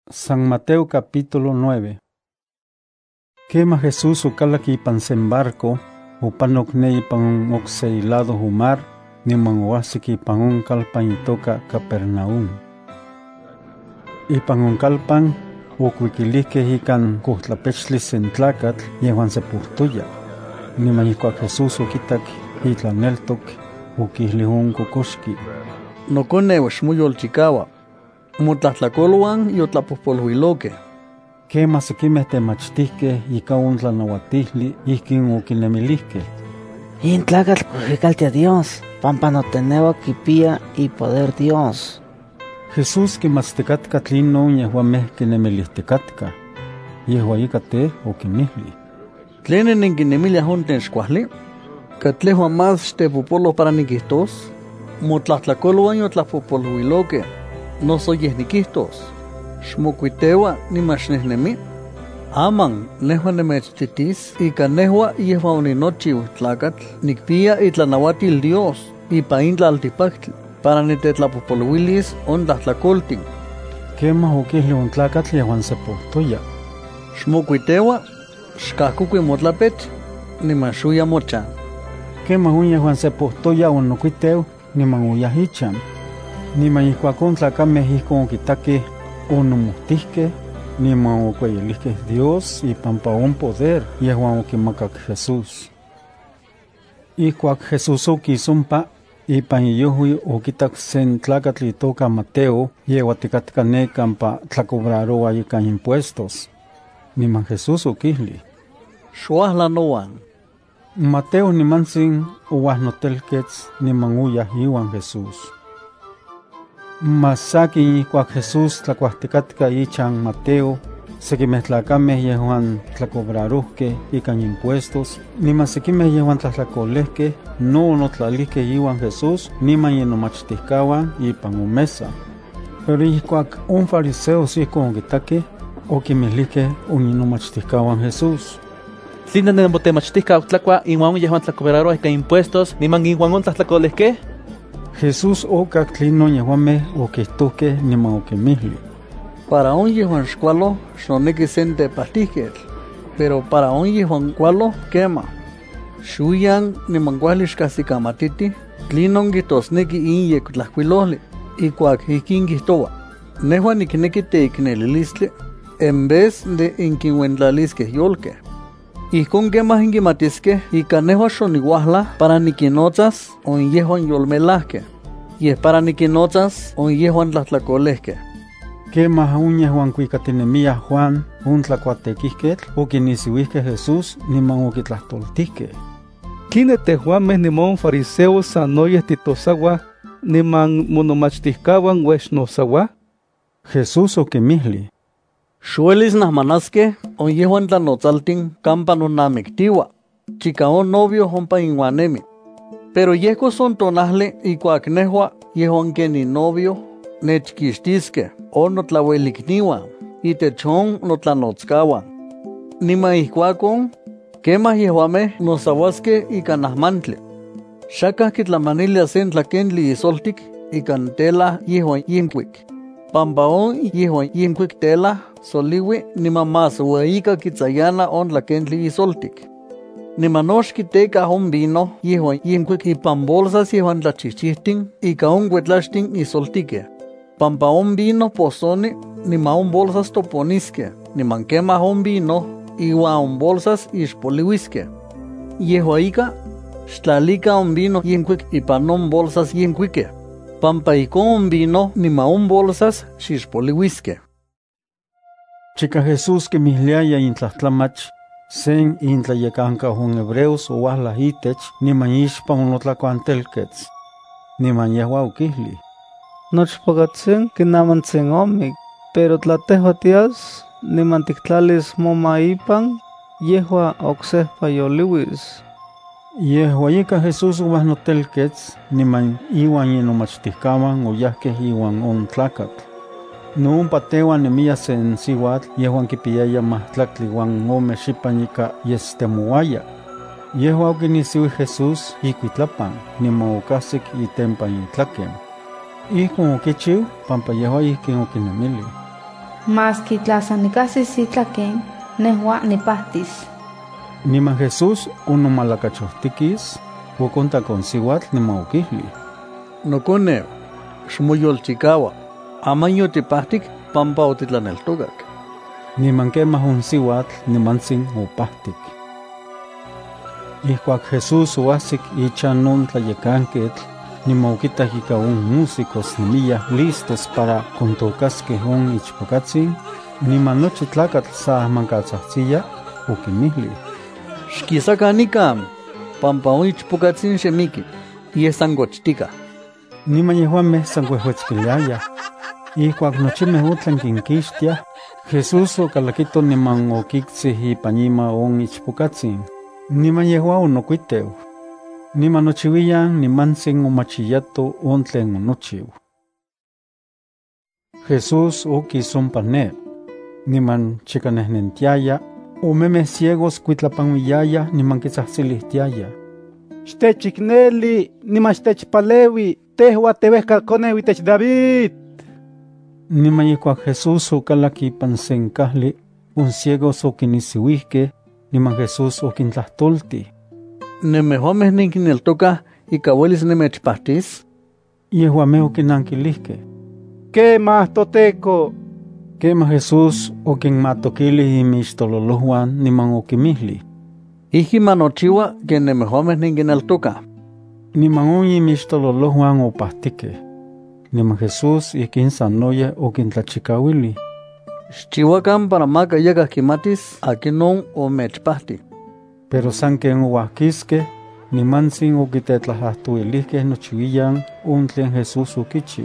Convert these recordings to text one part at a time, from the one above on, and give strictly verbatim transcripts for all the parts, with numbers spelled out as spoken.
San Mateo capítulo nueve. Quema Jesús ukalaki ipan sen barco, upanok ne ipan okse lado humar, niman oasiki ipan onkalpan itoka Capernaum. Ipan onkalpan, okuikilihkeh ikan kuhtlapechtli sen tlakatl yehuan sepuhtoya. Niman ihkuak Jesús okitak itlaneltok, okihli on kokoxki: Nokoneu xmoyolchikaua, motlahtlakolwan yotlapojpolhuilokeh. Quema sekimeh temachtihkeh ika on tlanauatihli ihkin okinemilihkeh: In tlakatl kuikaltia Dios, pampa noteneua kipia ipoder Dios. Jesús kimatztikatka tlinon yehuameh kinemilihtikatka. Yehua ika teh okinmihli: ¿Tlene nenkinemiliah on tlen xkuajli? ¿Katlehuan más xtepopoloh para nikihtos? Motlahtlakolwan yotlapojpolhuilokeh, noso yeh nikihtos: xmokuiteua niman xnehnemi. Aman nehua nemechtitis ika nehua yehuan oninochiu tlakatl nikpia itlanauatil Dios ipan in tlaltipaktli para nitetlapojpoluilis on tlahtlakoltin. Quema okihli on tlakatl yehuan sepohtoya: xmokuiteua, xkahkokui motlapech, niman xuya mochan. Quema on yehuan sepohtoya onokuiteu niman oyah ichan. Niman ihkuak on tlakameh ihkon okitakeh, onomohtihkeh, niman okueyilihkeh Dios ipampa on poder yehuan okimakak Jesús. Ihkuak Jesús okis ompa, ipan iyohui okitak sen tlakatl itoka Mateo yeuatikatka ne kampa tlacobraroa ikan impuestos. Niman Jesús okihli: Xuahla noan. Mateo nimantzin ouahnotelketz niman oyah iuan Jesús. Mas sakin ihkuak Jesús tlakuahtikatka ichan Mateo, sekimeh tlakameh yehuan tlacobrarohkeh ikan impuestos, niman sekimeh yehuan tlahtlakolehkeh no onotlalihkeh iuan Jesús niman inomachtihkawan ipan omesa. Pero ihkuak on fariseos ihkon okitakeh, okimilihkeh on inomachtihkawan Jesús: ¿Tline nenmotemachtika tlakua inuan yehuan tlacobraroa ikan impuestos niman inuan on tlahtlakolehkeh? Jesús okak tlinon yehuameh okihtohkeh niman okimihli: Para on yehuan xkualoh xoneki sen tepahtihketl, pero para on yehuan kualoh kema. Xuyan niman kuali xkahsikamatitih tlinon kihtosneki in yektlajkuiloli, ikuak ihkin kihtoua: Nehua nikneki teiknelilistli, en vez de inkinuentlaliskeh yolkeh. Ihkon kemah inkimatiskeh ika nehua xoniuahla para nikinotzas on yehuan yolmelahkeh, yeh para nikinotzas on yehuan tlahtlakolehkeh. Quemah on yehuan kuikatinemiah Juan on tlakuatekihketl okinisiuihkeh Jesús niman okitlahtoltihkeh: ¿Tline tehuameh nimon fariseos sanoyeh titosauah niman monomachtihkawan uexnosauah? Jesús okimihli: Xuelis nahmanaskeh on yehuan tlanotzaltin kampa nonnamiktiua, chika on novio ompa inuan nemi. Pero yehkos on tonahli ikuak nehua yehuan ken inovio nechkixtiskeh o notlauelikniuan itech on notlanotzkawan. Niman ihkuakon, kemah yehuameh nosauaskeh ika nahmantli. Xakah kitlamanilia sen tlakentli isoltik ikan tela yehuan yinkuik, pampa on yehuan yinkuik tela soliui niman más ueika kitzayana on tlakentli isoltik. Niman noxkitekah on vino yehuan yinkuik ipan bolsas yehuan tlachihchihtin ika on kuetlaxtin isoltikeh, pampa on vino posoni niman on bolsas toponiskeh, niman kemah on vino iuan on bolsas ixpoliuiskeh. Yehua ika, xtlalika on vino yinkuik ipan on bolsas yinkuikeh, pampa ikon on vino niman on bolsas xixpoliuiskeh. Chika Jesús kimihliaya intlahtlamach, sen intlayekanka on hebreos ouahlah itech niman ixpan onotlakuantelketz. Niman yehua okihli: Nochpakatzin kinamantzin omik, pero tla tehua tias niman tiktlalis moma ipan, yehua oksehpa yoliuis. Yehua ika Jesús ouahnotelketz niman iuan inomachtihkawan oyahkeh iuan on tlakatl. No ompa tehuan nemia sen siuatl yehuan kipiyaya mahtlaktli uan ome xipan ika yestemouaya. Yehua okinisiui Jesús ikuitlapan niman okahsik itempan itlaken. Ihkon okichiu pampa yehua ihkin okinemili. mas kitlasanicasi sitlaken, nehua nipahtis. Niman Jesús unomalakachohtikis, ukonta con siwatl nimaukihli. Noconeu, xmoyolchikaua, amaño tipahtik pampa otitlaneltokak. Niman kemah un siwatl nimantzin opahtik. Ihkuak Jesús oahsik ichan non tlayekanketl, nimaukitah ika un músicos nimiyah listos para kontokaskeh on ichpokatzin, niman nochi tlakatl sa ahmankatzahtziya okimihli. Xkisakanikam, pampa on ichpokatzin xemiki, yesangochtika. Niman yehuameh san kuehuetzkiliayah. Ihkuak nochimeh otlan kinkixtiah, Jesús okalakito niman okiktzih ipanima on ichpokatzin. Niman yehua onokuiteu. Niman nochiuiyan nimantzin omachiyato on tlen onochiu. Jesús okis ompa ne. Niman chikanehnentiaya, omemeh ciegos kuitlapanuiyayah niman kitzahtzilihtiaya. Xtechikneli, niman xtechpalewi, tehua tewehkalkoneu itech David. Niman ihkuak Jesús okalak ipan sen kahli, un ciegos okinisiuihkeh, niman Jesús okintlahtolti. Nemehuameh ninkineltokah ika uelis nemechpahtis. Yehuameh okinankilihkeh. Kemah toteko. Kemah Jesús okinmatokilih inmixtololohuan niman okimihli. Ihki manochiua ken nemehuameh ninkineltokah. Niman on inmixtololohuan opahtikeh. Niman Jesús ihkin sanoyeh okintlachikauili. Xchiuakan para maka yakah kimatis akinon omechpahti. Pero san ken ouahkiskeh, nimantzin okitetlahahtuilihkeh nochiuiyan on tlen Jesús okichiu.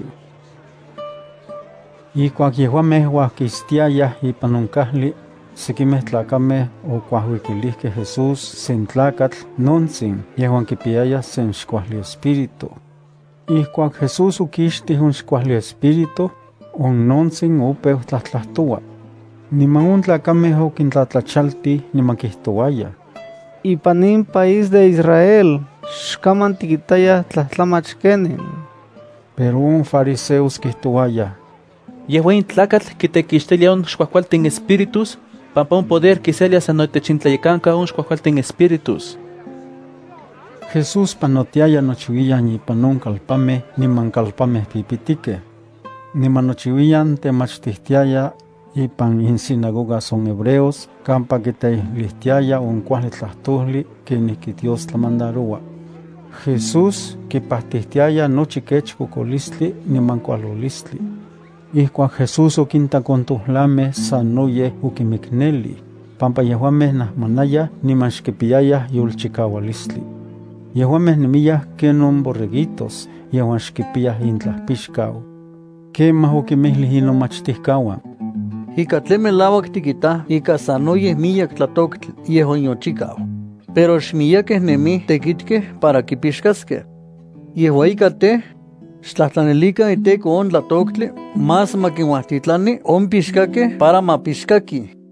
Ihkuak yehuameh oahkistiayah ipan on kahli, sekimeh tlakameh okuahuikilihkeh Jesús sen tlakatl nontzin yehuan kipiayah sen xkuahli espíritu. Ihkuak Jesús okixtih on xkuahli espíritu, on nontzin opeu tlahtlahtoua. Niman on tlakameh okintlatlachaltih niman kihtouayah. Ipan nin país de Israel, xkaman tikitayah tlahtlamachkenin. Pero on fariseos kihtouayah. Yehuain tlakatl kitekixtilia on xkuahkualtin espíritus, pampa on poder kiselia san noitechintlayekanka on xkuahkualtin espíritus. Jesús panotiaya nochiuiyan ipan on kalpameh niman kalpameh pipitikeh. Niman nochiuiyan temachtihtiaya ipan insinagogas on hebreos, kampa kiteilihtiaya on kuahli tlahtoli kenihki Dios tlamandaroua. Jesús kipahtihtiaya nochi kech kokolistli niman kualolistli. Ihkuak Jesús okintakontohlameh sanoyeh okimikneli, pampa yehuameh nahmanayah niman xkipiyayah yolchikaualistli. Yehuameh nemiyah kenon borreguitos, yehuan xkipiyah intlahpixkau. Kemah okimihlih inomachtihkauan. Ika tlen melauak tikitah ika sanoyeh miyak tlatoktli yehuan yochikau. Pero xmiyakeh nemih tekitkeh para kipixkaskeh. Yehua ika teh, xtlahtlanelika iteko on tlatoktli, mas makinhuahtitlani on pixkakeh para mapixkaki.